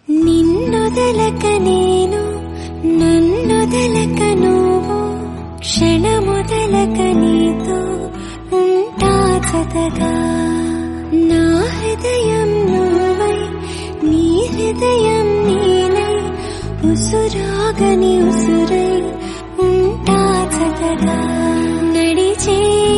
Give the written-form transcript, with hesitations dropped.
నిన్నొదలక నేను నన్నొదలక నువ్వు క్షణమొదలక నీతో ఉంటా జతగా నా హృదయం నువ్వై నీ హృదయం నేనై ఉసురాగని ఉసురై ఉంటా జతగా నడిచే